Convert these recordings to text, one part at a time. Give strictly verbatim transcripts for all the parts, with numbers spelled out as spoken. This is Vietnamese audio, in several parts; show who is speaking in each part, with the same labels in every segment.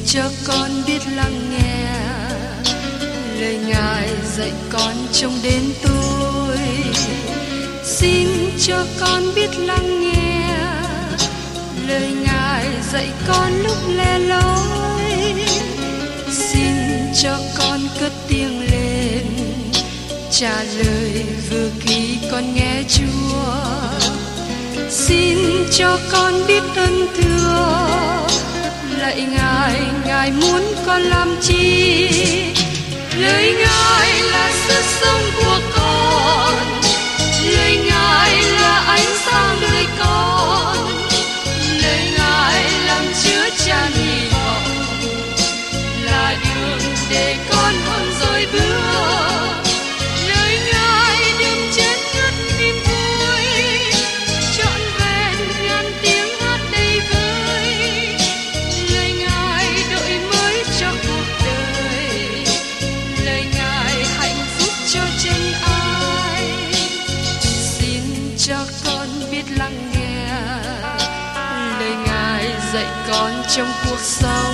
Speaker 1: cho con biết lắng nghe lời Ngài dạy con trong đến tôi. Xin cho con biết lắng nghe lời Ngài dạy con lúc lẻ loi. Xin cho con cất tiếng lên trả lời vừa khi con nghe Chúa. Xin cho con biết ơn thưa lạy Ngài, Ngài muốn con làm chi? Lời Ngài là sức sống của con, lời Ngài là ánh sáng đời con, lời Ngài làm chứa chan hy vọng, là đường để con không dối bước. Lời Ngài đừng chết ngất niềm vui, trọn vẹn ngàn tiếng hát đầy vơi. Lời Ngài đổi mới cho cuộc đời, lời Ngài hạnh phúc cho chân ai. Xin cho con biết lắng nghe lời Ngài dạy con trong cuộc sống.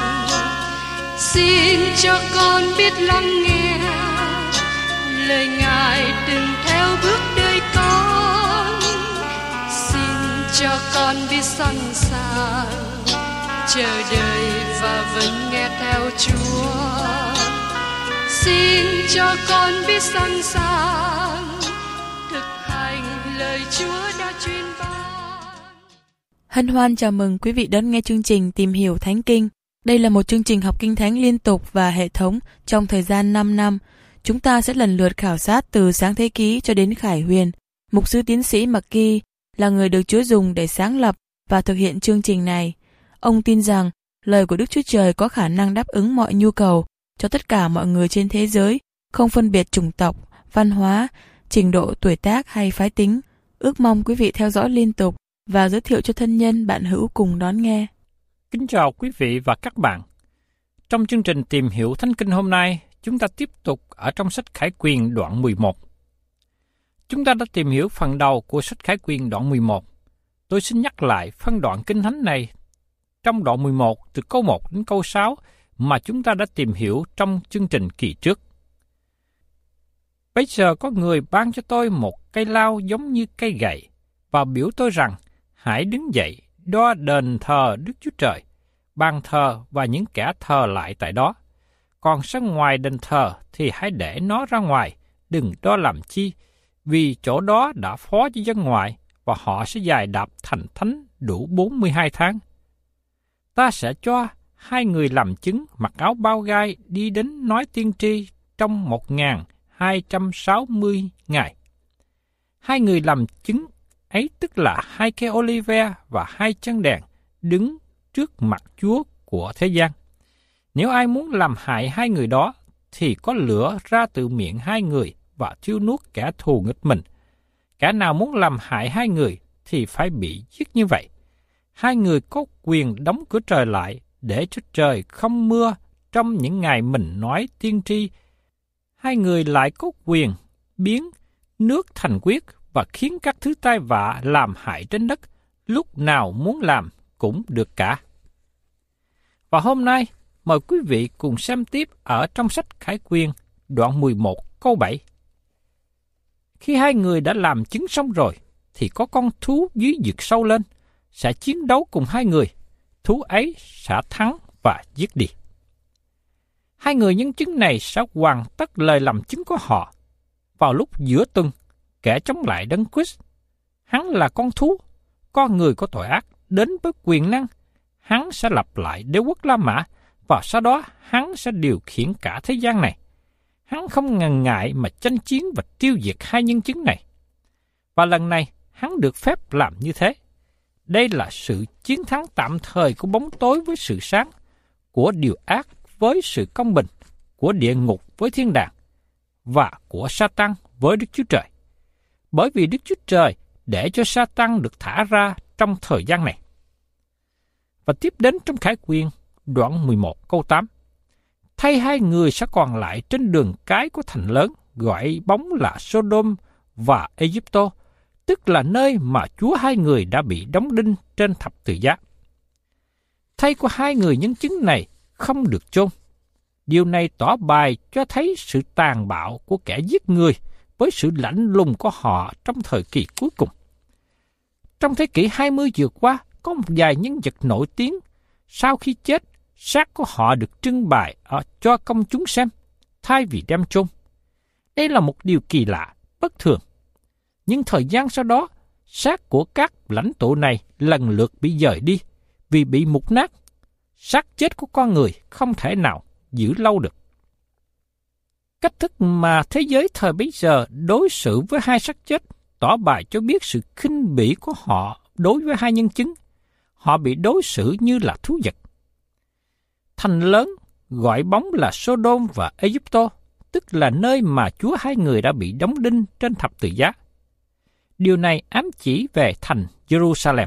Speaker 1: Xin cho con biết lắng nghe lời Ngài đừng theo bước đời con. Xin cho con biết sẵn sàng chờ đợi và vẫn nghe theo Chúa. Xin cho con biết sẵn sàng thực hành lời Chúa đã truyền ban.
Speaker 2: Hân hoan chào mừng quý vị đón nghe chương trình Tìm hiểu Thánh Kinh. Đây là một chương trình học Kinh Thánh liên tục và hệ thống trong thời gian năm năm. Chúng ta sẽ lần lượt khảo sát từ Sáng Thế Ký cho đến Khải Huyền. Mục sư tiến sĩ McGee là người được Chúa dùng để sáng lập và thực hiện chương trình này. Ông tin rằng lời của Đức Chúa Trời có khả năng đáp ứng mọi nhu cầu cho tất cả mọi người trên thế giới, không phân biệt chủng tộc, văn hóa, trình độ tuổi tác hay phái tính. Ước mong quý vị theo dõi liên tục và giới thiệu cho thân nhân bạn hữu cùng đón nghe.
Speaker 3: Kính chào quý vị và các bạn. Trong chương trình Tìm hiểu Thánh Kinh hôm nay, chúng ta tiếp tục ở trong sách Khải Quyền đoạn mười một. Chúng ta đã tìm hiểu phần đầu của sách Khải Quyền đoạn mười một. Tôi xin nhắc lại phân đoạn Kinh Thánh này trong đoạn mười một từ câu một đến câu sáu mà chúng ta đã tìm hiểu trong chương trình kỳ trước. Bây giờ có người ban cho tôi một cây lao giống như cây gậy và biểu tôi rằng hãy đứng dậy đo đền thờ Đức Chúa Trời, bàn thờ và những kẻ thờ lại tại đó. Còn sân ngoài đền thờ thì hãy để nó ra ngoài, đừng đo làm chi, vì chỗ đó đã phó cho dân ngoại và họ sẽ dài đạp thành thánh đủ bốn mươi hai tháng. Ta sẽ cho hai người làm chứng mặc áo bao gai đi đến nói tiên tri trong một nghìn hai trăm sáu mươi ngày. Hai người làm chứng ấy tức là hai cây olive và hai chân đèn đứng trước mặt Chúa của thế gian. Nếu ai muốn làm hại hai người đó, thì có lửa ra từ miệng hai người và thiêu nuốt kẻ thù nghịch mình. Kẻ nào muốn làm hại hai người thì phải bị giết như vậy. Hai người có quyền đóng cửa trời lại để cho trời không mưa trong những ngày mình nói tiên tri. Hai người lại có quyền biến nước thành huyết và khiến các thứ tai vạ làm hại trên đất, lúc nào muốn làm cũng được cả. Và hôm nay, mời quý vị cùng xem tiếp ở trong sách Khải Quyền, đoạn mười một câu bảy. Khi hai người đã làm chứng xong rồi, thì có con thú dưới vực sâu lên, sẽ chiến đấu cùng hai người, thú ấy sẽ thắng và giết đi. Hai người nhân chứng này sẽ hoàn tất lời làm chứng của họ. Vào lúc giữa tuần, kẻ chống lại Đấng Christ, hắn là con thú, con người có tội ác, đến với quyền năng, hắn sẽ lập lại đế quốc La Mã, và sau đó hắn sẽ điều khiển cả thế gian này. Hắn không ngần ngại mà tranh chiến và tiêu diệt hai nhân chứng này. Và lần này, hắn được phép làm như thế. Đây là sự chiến thắng tạm thời của bóng tối với sự sáng, của điều ác với sự công bình, của địa ngục với thiên đàng, và của Sa-tan với Đức Chúa Trời. Bởi vì Đức Chúa Trời để cho Sa-tan được thả ra trong thời gian này. Và tiếp đến trong Khải Quyền, đoạn mười một câu tám. Thay hai người sẽ còn lại trên đường cái của thành lớn, gọi bóng là Sodom và Egypto, tức là nơi mà Chúa hai người đã bị đóng đinh trên thập tự giá. Thay của hai người nhân chứng này không được chôn. Điều này tỏ bài cho thấy sự tàn bạo của kẻ giết người với sự lạnh lùng của họ trong thời kỳ cuối cùng. Trong thế kỷ hai mươi vừa qua, có một vài nhân vật nổi tiếng, sau khi chết, xác của họ được trưng bày ở cho công chúng xem, thay vì đem chôn. Đây là một điều kỳ lạ, bất thường. Nhưng thời gian sau đó, xác của các lãnh tụ này lần lượt bị dời đi vì bị mục nát. Xác chết của con người không thể nào giữ lâu được. Cách thức mà thế giới thời bấy giờ đối xử với hai xác chết tỏ bài cho biết sự khinh bỉ của họ đối với hai nhân chứng. Họ bị đối xử như là thú vật. Thành lớn gọi bóng là Sodom và Egypto, tức là nơi mà Chúa hai người đã bị đóng đinh trên thập tự giá. Điều này ám chỉ về thành Jerusalem.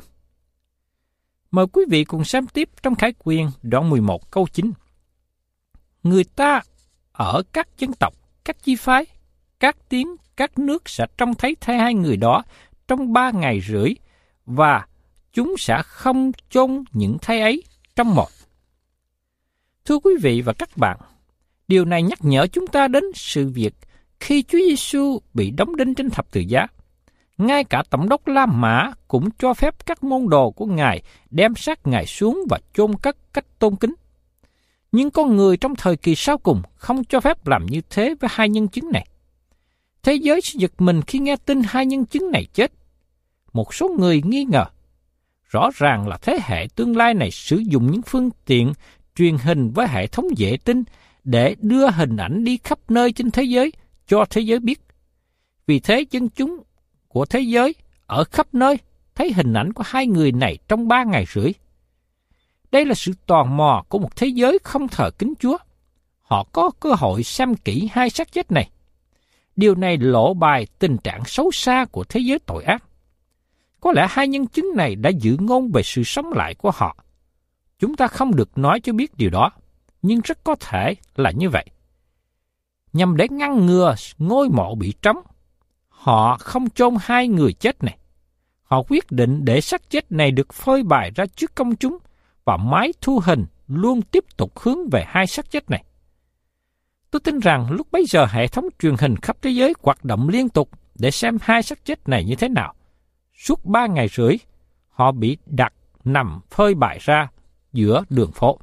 Speaker 3: Mời quý vị cùng xem tiếp trong Khải Quyền đoạn mười một câu chín. Người ta ở các dân tộc, các chi phái, các tiếng, các nước sẽ trông thấy thay hai người đó trong ba ngày rưỡi, và chúng sẽ không chôn những thây ấy trong một. Thưa quý vị và các bạn, điều này nhắc nhở chúng ta đến sự việc khi Chúa Giêsu bị đóng đinh trên thập tự giá. Ngay cả Tổng đốc La Mã cũng cho phép các môn đồ của Ngài đem xác Ngài xuống và chôn cất cách tôn kính. Nhưng con người trong thời kỳ sau cùng không cho phép làm như thế với hai nhân chứng này. Thế giới sẽ giật mình khi nghe tin hai nhân chứng này chết. Một số người nghi ngờ. Rõ ràng là thế hệ tương lai này sử dụng những phương tiện truyền hình với hệ thống vệ tinh để đưa hình ảnh đi khắp nơi trên thế giới cho thế giới biết. Vì thế dân chúng của thế giới ở khắp nơi thấy hình ảnh của hai người này trong ba ngày rưỡi. Đây là sự tò mò của một thế giới không thờ kính Chúa. Họ có cơ hội xem kỹ hai xác chết này. Điều này lộ bài tình trạng xấu xa của thế giới tội ác. Có lẽ hai nhân chứng này đã dự ngôn về sự sống lại của họ. Chúng ta không được nói cho biết điều đó, nhưng rất có thể là như vậy. Nhằm để ngăn ngừa ngôi mộ bị trống, họ không chôn hai người chết này. Họ quyết định để xác chết này được phơi bày ra trước công chúng, và máy thu hình luôn tiếp tục hướng về hai xác chết này. Tôi tin rằng lúc bấy giờ hệ thống truyền hình khắp thế giới hoạt động liên tục để xem hai xác chết này như thế nào. Suốt ba ngày rưỡi, họ bị đặt nằm phơi bày ra giữa đường phố.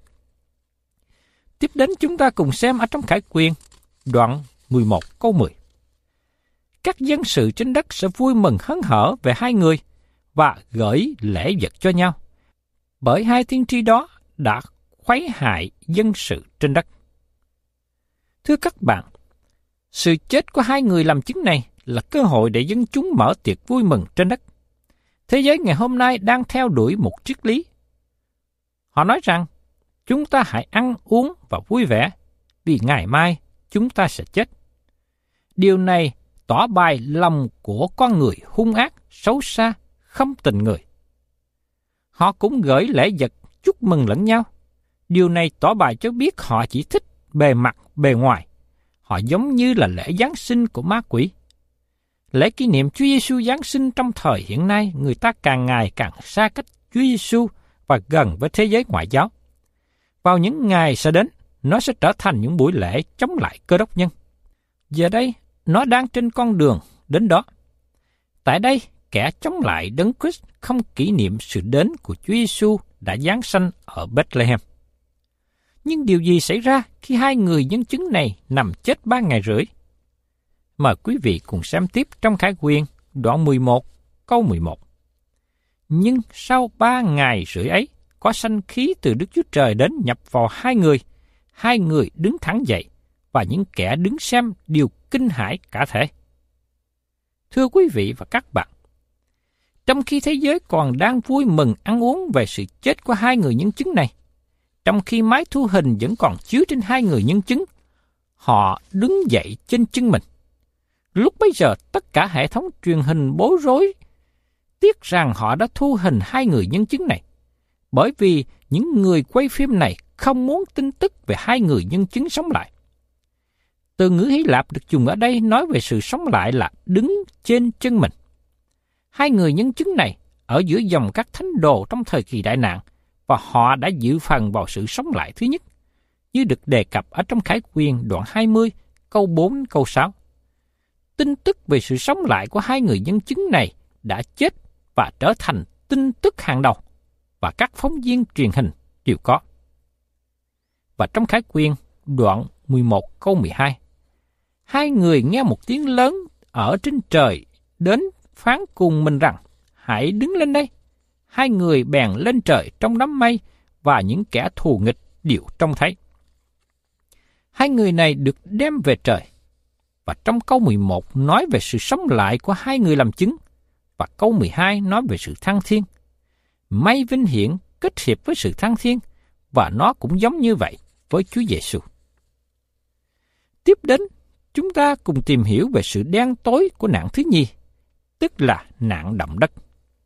Speaker 3: Tiếp đến chúng ta cùng xem ở trong Khải Quyền, đoạn mười một câu mười. Các dân sự trên đất sẽ vui mừng hớn hở về hai người và gửi lễ vật cho nhau, bởi hai tiên tri đó đã khuấy hại dân sự trên đất. Thưa các bạn, sự chết của hai người làm chứng này là cơ hội để dân chúng mở tiệc vui mừng trên đất. Thế giới ngày hôm nay đang theo đuổi một triết lý. Họ nói rằng, chúng ta hãy ăn uống và vui vẻ, vì ngày mai chúng ta sẽ chết. Điều này tỏ bài lòng của con người hung ác, xấu xa, không tình người. Họ cũng gửi lễ vật chúc mừng lẫn nhau. Điều này tỏ bài cho biết họ chỉ thích bề mặt, bề ngoài. Họ giống như là lễ Giáng sinh của ma quỷ. Lễ kỷ niệm Chúa Giêsu Giáng sinh trong thời hiện nay, người ta càng ngày càng xa cách Chúa Giêsu và gần với thế giới ngoại giáo. Vào những ngày sẽ đến, nó sẽ trở thành những buổi lễ chống lại Cơ Đốc nhân. Giờ đây, nó đang trên con đường đến đó. Tại đây, kẻ chống lại Đấng Christ không kỷ niệm sự đến của Chúa Giêsu đã giáng sanh ở Bethlehem. Nhưng điều gì xảy ra khi hai người nhân chứng này nằm chết ba ngày rưỡi? Mời quý vị cùng xem tiếp trong Khải Quyền, đoạn mười một, câu mười một. Nhưng sau ba ngày rưỡi ấy, có sanh khí từ Đức Chúa Trời đến nhập vào hai người. Hai người đứng thẳng dậy, và những kẻ đứng xem đều kinh hãi cả thể. Thưa quý vị và các bạn, trong khi thế giới còn đang vui mừng ăn uống về sự chết của hai người nhân chứng này, trong khi máy thu hình vẫn còn chiếu trên hai người nhân chứng, họ đứng dậy trên chân mình. Lúc bấy giờ tất cả hệ thống truyền hình bối rối, tiếc rằng họ đã thu hình hai người nhân chứng này, bởi vì những người quay phim này không muốn tin tức về hai người nhân chứng sống lại. Từ ngữ Hy Lạp được dùng ở đây nói về sự sống lại là đứng trên chân mình. Hai người nhân chứng này ở giữa dòng các thánh đồ trong thời kỳ đại nạn, và họ đã dự phần vào sự sống lại thứ nhất. như được đề cập ở trong Khải Quyền đoạn hai mươi, câu bốn câu sáu. Tin tức về sự sống lại của hai người nhân chứng này đã chết và trở thành tin tức hàng đầu, và các phóng viên truyền hình đều có. Và trong Khải Quyền đoạn mười một câu mười hai, hai người nghe một tiếng lớn ở trên trời đến phán cùng mình rằng, hãy đứng lên đây. Hai người bèn lên trời trong đám mây, và những kẻ thù nghịch đều trông thấy. Hai người này được đem về trời. Và trong câu mười một nói về sự sống lại của hai người làm chứng, và câu mười hai nói về sự thăng thiên. Mây vinh hiển kết hiệp với sự thăng thiên, và nó cũng giống như vậy với Chúa Giêsu. Tiếp đến, chúng ta cùng tìm hiểu về sự đen tối của nạn thứ nhì, tức là nạn động đất.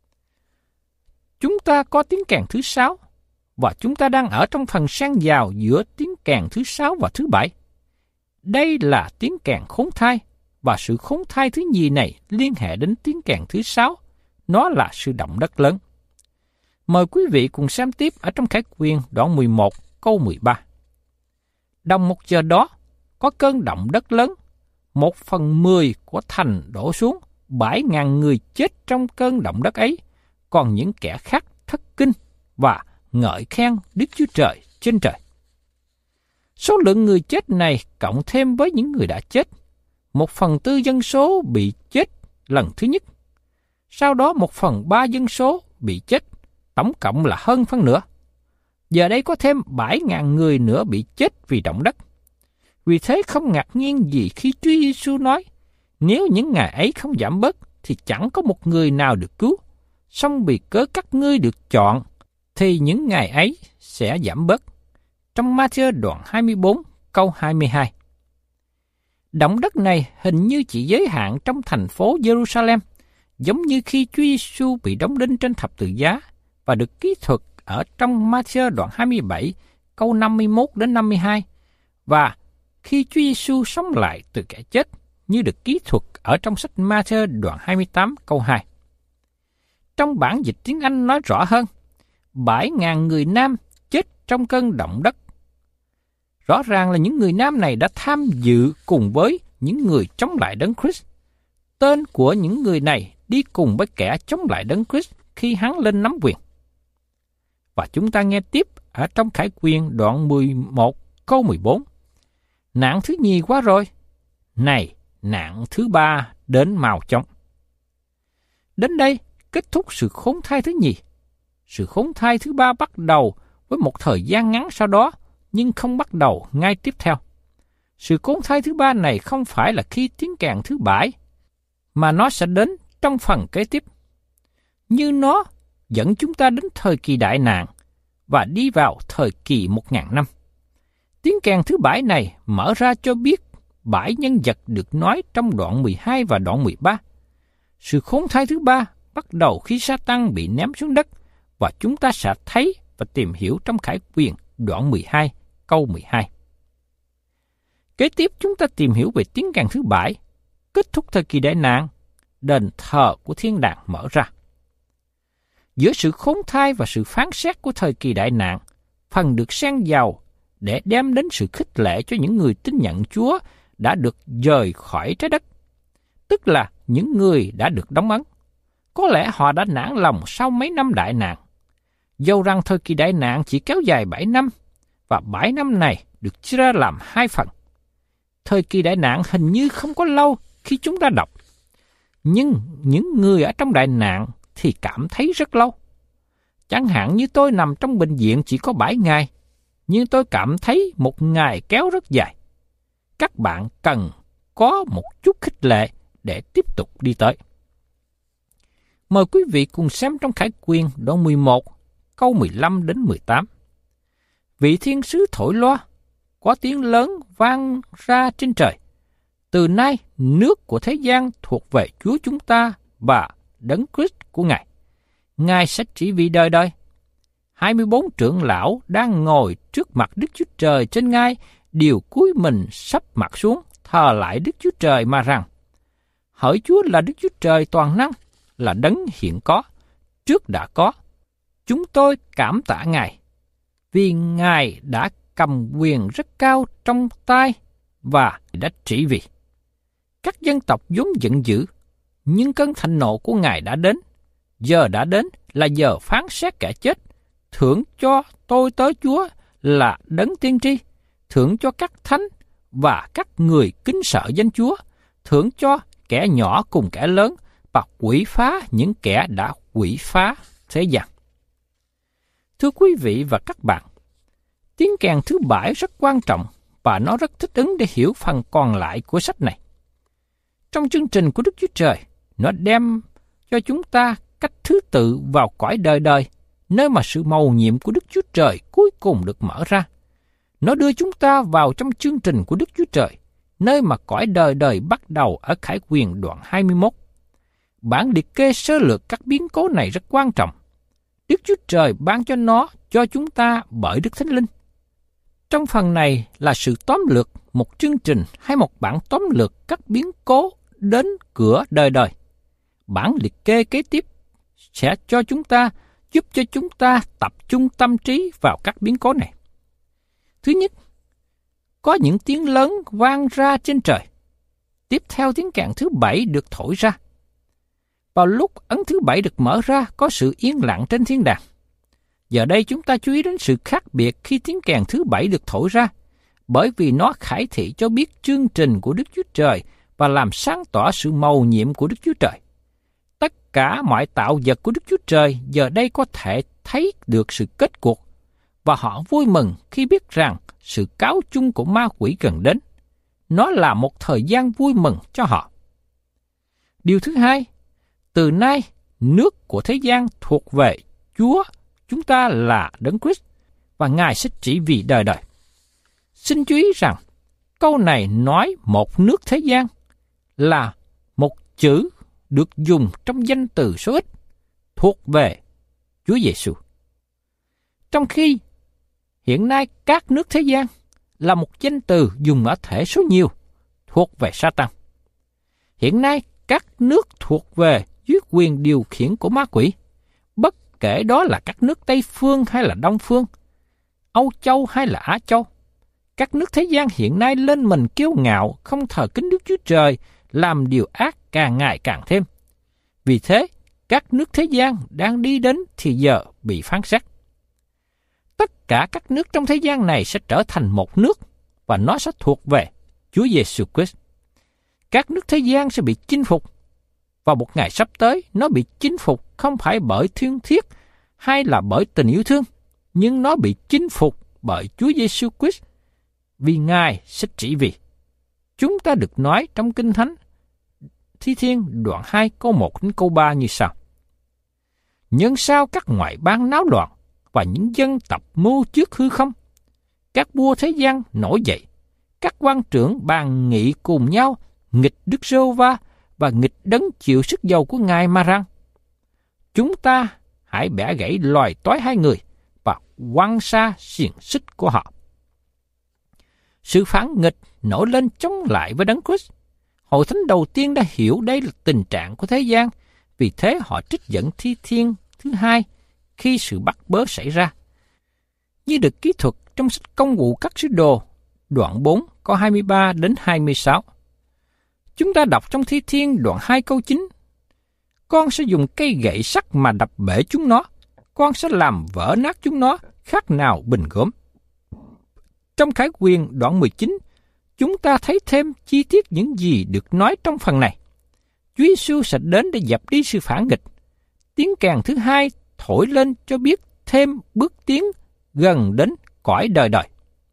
Speaker 3: Chúng ta có tiếng kèn thứ sáu, và chúng ta đang ở trong phần san vào giữa tiếng kèn thứ sáu và thứ bảy. Đây là tiếng kèn khốn thai, và sự khốn thai thứ nhì này liên hệ đến tiếng kèn thứ sáu, nó là sự động đất lớn. Mời quý vị cùng xem tiếp ở trong Khải Quyền đoạn mười một câu mười ba. Đồng một giờ đó, có cơn động đất lớn, một phần mười của thành đổ xuống, bảy ngàn người chết trong cơn động đất ấy, còn những kẻ khác thất kinh và ngợi khen Đức Chúa Trời trên trời. Số lượng người chết này cộng thêm với những người đã chết, một phần tư dân số bị chết lần thứ nhất. Sau đó một phần ba dân số bị chết, tổng cộng là hơn phân nửa. Giờ đây có thêm bảy ngàn người nữa bị chết vì động đất. Vì thế không ngạc nhiên gì khi Chúa Giêsu nói, nếu những ngày ấy không giảm bớt, thì chẳng có một người nào được cứu. Song vì cớ các ngươi được chọn, thì những ngày ấy sẽ giảm bớt. Trong Ma-thi-ơ đoạn hai mươi bốn, câu hai mươi hai. Động đất này hình như chỉ giới hạn trong thành phố Jerusalem, giống như khi Chúa Giêsu bị đóng đinh trên thập tự giá và được kỹ thuật ở trong Ma-thi-ơ đoạn hai mươi bảy, câu năm mươi mốt đến năm mươi hai, và khi Chúa Giêsu sống lại từ kẻ chết, như được kỹ thuật ở trong sách Ma-thi-ơ đoạn hai mươi tám, câu hai. Trong bản dịch tiếng Anh nói rõ hơn, bảy ngàn người nam chết trong cơn động đất. Rõ ràng là những người nam này đã tham dự cùng với những người chống lại Đấng Christ. Tên của những người này đi cùng với kẻ chống lại Đấng Christ khi hắn lên nắm quyền. Và chúng ta nghe tiếp ở trong Khải Quyền đoạn mười một câu mười bốn. Nạn thứ nhì qua rồi, này nạn thứ ba đến mau chóng. Đến đây kết thúc sự khốn thai thứ nhì. Sự khốn thai thứ ba bắt đầu với một thời gian ngắn sau đó, nhưng không bắt đầu ngay tiếp theo. Sự khốn thai thứ ba này không phải là khi tiếng kèn thứ bảy, mà nó sẽ đến trong phần kế tiếp. Như nó dẫn chúng ta đến thời kỳ đại nạn và đi vào thời kỳ một ngàn năm. Tiếng kèn thứ bảy này mở ra cho biết bảy nhân vật được nói trong đoạn mười hai và đoạn mười ba. Sự khốn thai thứ ba bắt đầu khi Sa-tan bị ném xuống đất, và chúng ta sẽ thấy và tìm hiểu trong Khải Quyền đoạn mười hai, câu mười hai. Kế tiếp chúng ta tìm hiểu về tiếng kèn thứ bảy, kết thúc thời kỳ đại nạn, đền thờ của thiên đàng mở ra. Giữa sự khốn thai và sự phán xét của thời kỳ đại nạn, phần được xen vào để đem đến sự khích lệ cho những người tin nhận Chúa đã được dời khỏi trái đất, tức là những người đã được đóng ấn. Có lẽ họ đã nản lòng sau mấy năm đại nạn. Dầu rằng thời kỳ đại nạn chỉ kéo dài bảy năm, và bảy năm này được chia ra làm hai phần. Thời kỳ đại nạn hình như không có lâu khi chúng ta đọc, nhưng những người ở trong đại nạn thì cảm thấy rất lâu. Chẳng hạn như tôi nằm trong bệnh viện chỉ có bảy ngày, nhưng tôi cảm thấy một ngày kéo rất dài. Các bạn cần có một chút khích lệ để tiếp tục đi tới. Mời quý vị cùng xem trong Khải Quyền đoạn mười một, câu mười lăm đến mười tám. Vị thiên sứ thổi loa, có tiếng lớn vang ra trên trời. Từ nay, nước của thế gian thuộc về Chúa chúng ta và Đấng Christ của Ngài. Ngài sẽ trị vì đời đời. hai mươi bốn trưởng lão đang ngồi trước mặt Đức Chúa Trời trên ngai, đều cúi mình sấp mặt xuống, thờ lại Đức Chúa Trời mà rằng: Hỡi Chúa là Đức Chúa Trời toàn năng, là Đấng hiện có, trước đã có. Chúng tôi cảm tạ Ngài, vì Ngài đã cầm quyền rất cao trong tay và đã trị vì. Các dân tộc vốn giận dữ, nhưng cơn thịnh nộ của Ngài đã đến. Giờ đã đến là giờ phán xét kẻ chết, thưởng cho tôi tớ Chúa là đấng tiên tri, thưởng cho các thánh và các người kính sợ danh Chúa, thưởng cho kẻ nhỏ cùng kẻ lớn và quỷ phá những kẻ đã quỷ phá thế gian. Thưa quý vị và các bạn, tiếng kèn thứ bảy rất quan trọng và nó rất thích ứng để hiểu phần còn lại của sách này. Trong chương trình của Đức Chúa Trời, nó đem cho chúng ta cách thứ tự vào cõi đời đời, nơi mà sự mầu nhiệm của Đức Chúa Trời cuối cùng được mở ra. Nó đưa chúng ta vào trong chương trình của Đức Chúa Trời, nơi mà cõi đời đời bắt đầu ở Khải Huyền đoạn hai mươi mốt. Bản liệt kê sơ lược các biến cố này rất quan trọng. Đức Chúa Trời ban cho nó cho chúng ta bởi Đức Thánh Linh. Trong phần này là sự tóm lược một chương trình hay một bản tóm lược các biến cố đến cửa đời đời. Bản liệt kê kế tiếp sẽ cho chúng ta, giúp cho chúng ta tập trung tâm trí vào các biến cố này. Thứ nhất, có những tiếng lớn vang ra trên trời. Tiếp theo tiếng kèn thứ bảy được thổi ra. Vào lúc ấn thứ bảy được mở ra, có sự yên lặng trên thiên đàng. Giờ đây chúng ta chú ý đến sự khác biệt khi tiếng kèn thứ bảy được thổi ra, bởi vì nó khải thị cho biết chương trình của Đức Chúa Trời và làm sáng tỏ sự mầu nhiệm của Đức Chúa Trời. Tất cả mọi tạo vật của Đức Chúa Trời giờ đây có thể thấy được sự kết cuộc, và họ vui mừng khi biết rằng sự cáo chung của ma quỷ gần đến. Nó là một thời gian vui mừng cho họ. Điều thứ hai, từ nay nước của thế gian thuộc về Chúa chúng ta là Đấng Christ, và Ngài sẽ trị vì đời đời. Xin chú ý rằng câu này nói một nước thế gian là một chữ được dùng trong danh từ số ít thuộc về Chúa Giêsu. Trong khi hiện nay các nước thế gian là một danh từ dùng ở thể số nhiều thuộc về Sa-tan. Hiện nay các nước thuộc về dưới quyền điều khiển của ma quỷ, bất kể đó là các nước Tây Phương hay là Đông Phương, Âu Châu hay là Á Châu. Các nước thế gian hiện nay lên mình kiêu ngạo, không thờ kính Đức Chúa Trời, làm điều ác càng ngày càng thêm. Vì thế, các nước thế gian đang đi đến thì giờ bị phán xét. Tất cả các nước trong thế gian này sẽ trở thành một nước, và nó sẽ thuộc về Chúa Giêsu Christ. Các nước thế gian sẽ bị chinh phục. Vào một ngày sắp tới, nó bị chinh phục không phải bởi thiên thiết hay là bởi tình yêu thương, nhưng nó bị chinh phục bởi Chúa Giêsu Christ, vì Ngài sẽ trị vì. Chúng ta được nói trong Kinh Thánh Thi Thiên đoạn hai câu một đến câu ba như sau: Nhưng sao các ngoại bang náo loạn và những dân tộc mưu trước hư không? Các vua thế gian nổi dậy, các quan trưởng bàn nghị cùng nhau nghịch Đức Giê-hô-va và nghịch đấng chịu sức dầu của Ngài mà rằng: Chúng ta hãy bẻ gãy loài toái hai người và quăng xa xiềng xích của họ. Sự phản nghịch nổi lên chống lại với Đấng Christ. Hội thánh đầu tiên đã hiểu đây là tình trạng của thế gian, vì thế họ trích dẫn Thi Thiên thứ hai khi sự bắt bớ xảy ra. Như được kỹ thuật trong sách Công vụ các sứ đồ, đoạn bốn, câu hai mươi ba đến hai mươi sáu. Chúng ta đọc trong Thi Thiên đoạn hai câu chín: Con sẽ dùng cây gậy sắt mà đập bể chúng nó, con sẽ làm vỡ nát chúng nó, khác nào bình gốm. Trong Khải Huyền đoạn mười chín, chúng ta thấy thêm chi tiết những gì được nói trong phần này. Chúa Giêsu sẽ đến để dập đi sự phản nghịch. Tiếng kèn thứ hai thổi lên cho biết thêm bước tiến gần đến cõi đời đời.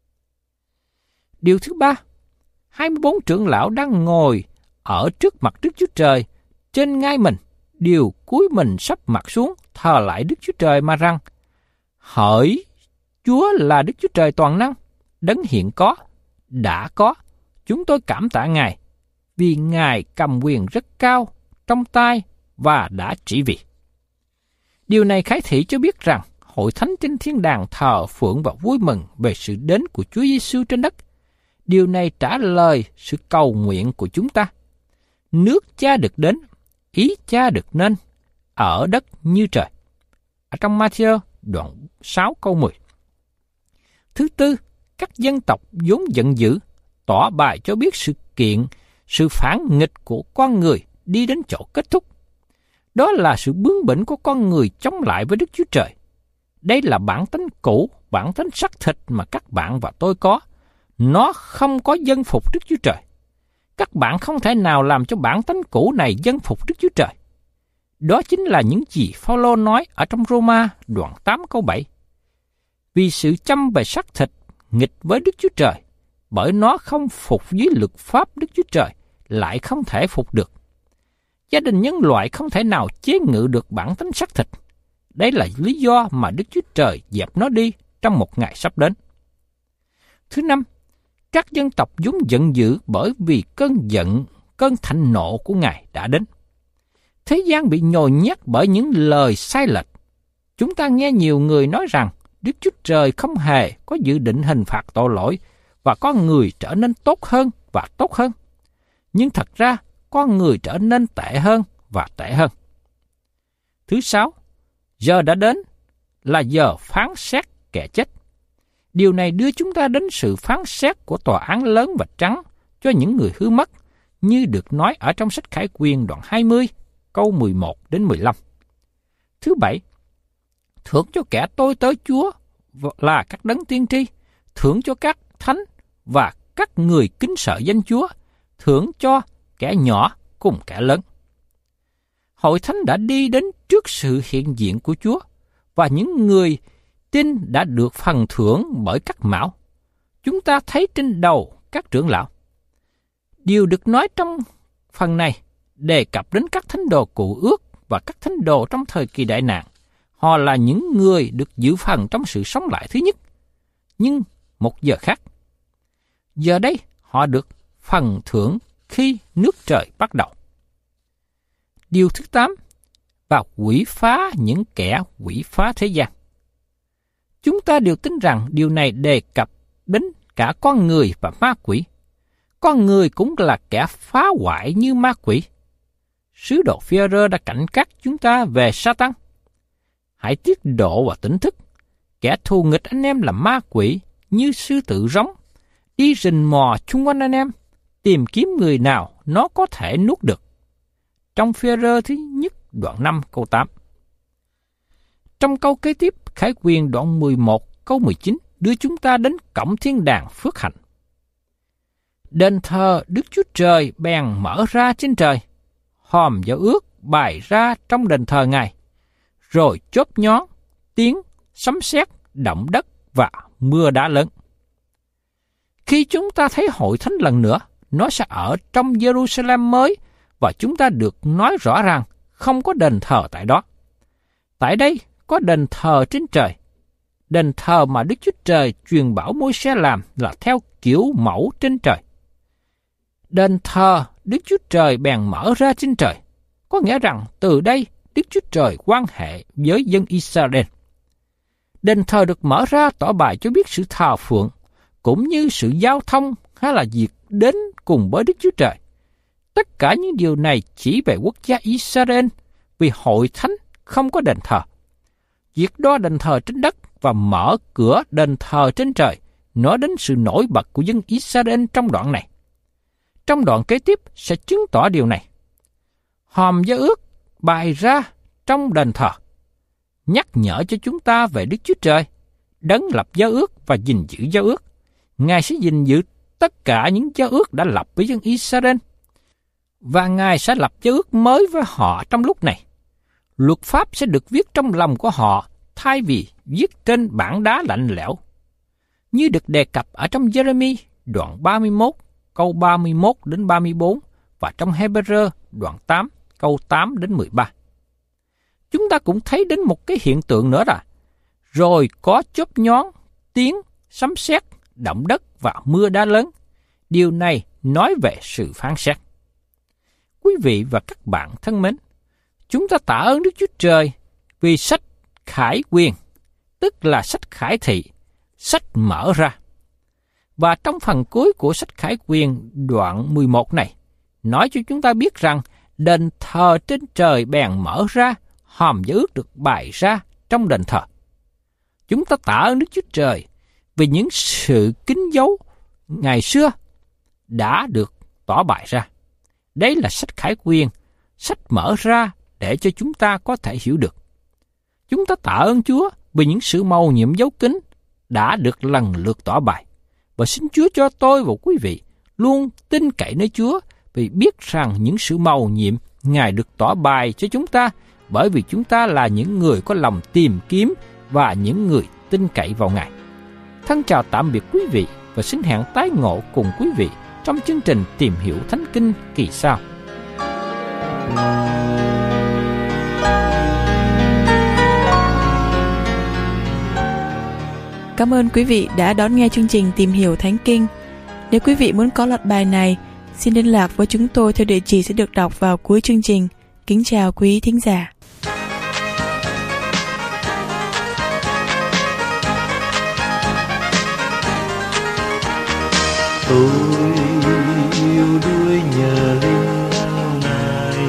Speaker 3: Điều thứ ba, hai mươi bốn trưởng lão đang ngồi ở trước mặt Đức Chúa Trời trên ngai mình, đều cúi mình sắp mặt xuống thờ lại Đức Chúa Trời mà rằng: Hỡi Chúa là Đức Chúa Trời toàn năng, đấng hiện có, đã có, chúng tôi cảm tạ Ngài, vì Ngài cầm quyền rất cao trong tay và đã trị vì. Điều này khải thị cho biết rằng hội thánh trên thiên đàng thờ phượng và vui mừng về sự đến của Chúa Giêsu trên đất. Điều này trả lời sự cầu nguyện của chúng ta. Nước Cha được đến, ý Cha được nên, ở đất như trời. Ở trong Ma-thi-ơ đoạn sáu câu mười. Thứ tư, các dân tộc vốn giận dữ, tỏ bài cho biết sự kiện, sự phản nghịch của con người đi đến chỗ kết thúc. Đó là sự bướng bỉnh của con người chống lại với Đức Chúa Trời. Đây là bản tính cũ, bản tính xác thịt mà các bạn và tôi có. Nó không có dân phục Đức Chúa Trời. Các bạn không thể nào làm cho bản tính cũ này dân phục Đức Chúa Trời. Đó chính là những gì Phao-lô nói ở trong Rô-ma đoạn tám câu bảy. Vì sự chăm về xác thịt nghịch với Đức Chúa Trời, bởi nó không phục dưới luật pháp Đức Chúa Trời, lại không thể phục được. Gia đình nhân loại không thể nào chế ngự được bản tính xác thịt. Đây là lý do mà Đức Chúa Trời dẹp nó đi trong một ngày sắp đến. Thứ năm, các dân tộc vốn giận dữ bởi vì cơn giận, cơn thạnh nộ của Ngài đã đến. Thế gian bị nhồi nhét bởi những lời sai lệch. Chúng ta nghe nhiều người nói rằng Đức Chúa Trời không hề có dự định hình phạt tội lỗi và con người trở nên tốt hơn và tốt hơn. Nhưng thật ra, con người trở nên tệ hơn và tệ hơn. Thứ sáu, giờ đã đến là giờ phán xét kẻ chết. Điều này đưa chúng ta đến sự phán xét của tòa án lớn và trắng cho những người hư mất, như được nói ở trong sách Khải Quyền đoạn hai mươi, câu mười một đến mười lăm. Thứ bảy, thưởng cho kẻ tôi tớ Chúa là các đấng tiên tri, thưởng cho các thánh và các người kính sợ danh Chúa, thưởng cho kẻ nhỏ cùng kẻ lớn. Hội thánh đã đi đến trước sự hiện diện của Chúa, và những người tin đã được phần thưởng bởi các mão. Chúng ta thấy trên đầu các trưởng lão. Điều được nói trong phần này đề cập đến các thánh đồ cựu ước và các thánh đồ trong thời kỳ đại nạn. Họ là những người được giữ phần trong sự sống lại thứ nhất, nhưng một giờ khác. Giờ đây họ được phần thưởng khi nước trời bắt đầu. Điều thứ tám, và quỷ phá những kẻ quỷ phá thế gian. Chúng ta đều tin rằng điều này đề cập đến cả con người và ma quỷ. Con người cũng là kẻ phá hoại như ma quỷ. Sứ đồ Phi-e-rơ đã cảnh cáo chúng ta về Sa-tan. Hãy tiết độ và tỉnh thức. Kẻ thù nghịch anh em là ma quỷ, như sư tử rống, đi rình mò chung quanh anh em, tìm kiếm người nào nó có thể nuốt được. Trong Phi-e-rơ thứ nhất đoạn năm câu tám. Trong câu kế tiếp, Khải Quyền đoạn mười một câu mười chín đưa chúng ta đến cổng thiên đàng phước hạnh. Đền thờ Đức Chúa Trời bèn mở ra trên trời, hòm giao ước bày ra trong đền thờ Ngài, rồi chớp nhón, tiếng, sấm sét, động đất và mưa đá lớn. Khi chúng ta thấy hội thánh lần nữa, nó sẽ ở trong Jerusalem mới, và chúng ta được nói rõ ràng không có đền thờ tại đó. Tại đây có đền thờ trên trời. Đền thờ mà Đức Chúa Trời truyền bảo Môi-se làm là theo kiểu mẫu trên trời. Đền thờ Đức Chúa Trời bèn mở ra trên trời, có nghĩa rằng từ đây Đức Chúa Trời quan hệ với dân Israel. Đền thờ được mở ra tỏ bày cho biết sự thờ phượng, cũng như sự giao thông hay là việc đến cùng với Đức Chúa Trời. Tất cả những điều này chỉ về quốc gia Israel, vì hội thánh không có đền thờ. Việc đo đền thờ trên đất và mở cửa đền thờ trên trời nói đến sự nổi bật của dân Israel trong đoạn này. Trong đoạn kế tiếp sẽ chứng tỏ điều này. Hòm giao ước bày ra trong đền thờ, nhắc nhở cho chúng ta về Đức Chúa Trời, đấng lập giao ước và gìn giữ giao ước. Ngài sẽ gìn giữ tất cả những giao ước đã lập với dân Israel, và Ngài sẽ lập giao ước mới với họ trong lúc này. Luật pháp sẽ được viết trong lòng của họ thay vì viết trên bảng đá lạnh lẽo, như được đề cập ở trong Giê-rê-mi đoạn ba mươi mốt câu ba mươi mốt đến ba mươi bốn và trong Hê-bê-rơ đoạn tám câu tám đến mười ba. Chúng ta cũng thấy đến một cái hiện tượng nữa là rồi có chớp nhón, tiếng, sấm sét, động đất và mưa đá lớn. Điều này nói về sự phán xét. Quý vị và các bạn thân mến, chúng ta tạ ơn Đức Chúa Trời vì sách Khải Quyền, tức là sách Khải Thị, sách mở ra. Và trong phần cuối của sách Khải Quyền đoạn mười một này, nói cho chúng ta biết rằng đền thờ trên trời bèn mở ra, hòm giao ước được bày ra trong đền thờ. Chúng ta tạ ơn Đức Chúa Trời vì những sự kín dấu ngày xưa đã được tỏ bày ra. Đấy là sách Khải Quyền, sách mở ra để cho chúng ta có thể hiểu được. Chúng ta tạ ơn Chúa vì những sự mầu nhiệm dấu kín đã được lần lượt tỏ bày. Và xin Chúa cho tôi và quý vị luôn tin cậy nơi Chúa, vì biết rằng những sự mầu nhiệm Ngài được tỏ bày cho chúng ta, bởi vì chúng ta là những người có lòng tìm kiếm và những người tin cậy vào Ngài. Thân chào tạm biệt quý vị và xin hẹn tái ngộ cùng quý vị trong chương trình Tìm Hiểu Thánh Kinh kỳ sau.
Speaker 2: Cảm ơn quý vị đã đón nghe chương trình Tìm Hiểu Thánh Kinh. Nếu quý vị muốn có loạt bài này, xin liên lạc với chúng tôi theo địa chỉ sẽ được đọc vào cuối chương trình. Kính chào quý thính giả.
Speaker 4: Tôi yêu đuổi nhờ linh Ngài,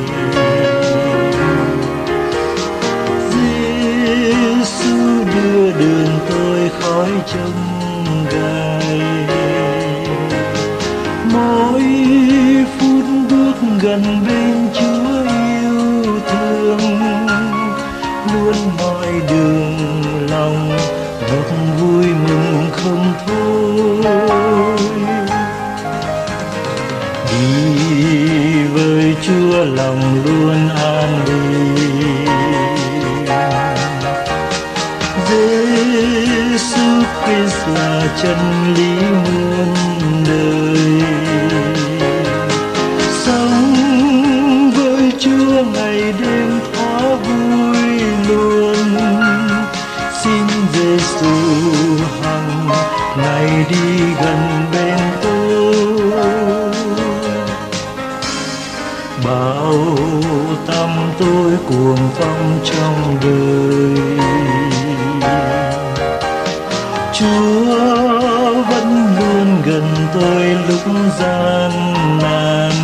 Speaker 4: Giê-xu đưa đường tôi khỏi chông gai. Mỗi phút bước gần bên Chúa yêu thương, luôn mọi đường lòng ngập vui mừng không thôi. Đi với Chúa lòng luôn an bình. Giê-xu Christ là chân lý muôn đời. Sống với Chúa ngày đêm thỏa vui luôn. Xin Giê-xu hằng ngày đi gần bên tôi. Bao tâm tôi cuồng phong trong đời, Chúa vẫn luôn gần tôi lúc gian nan.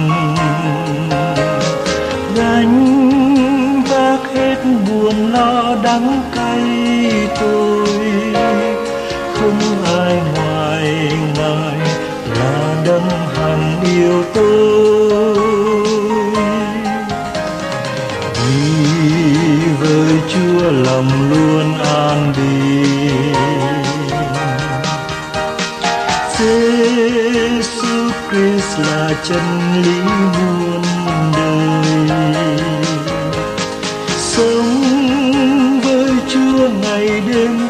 Speaker 4: Gánh vác hết buồn lo đắng cay tôi, không ai ngoài Ngài là đấng hằng yêu tôi. Đi với Chúa lòng luôn an bình. Giê-xu Christ là chân lý muôn đời. Sống với Chúa ngày đêm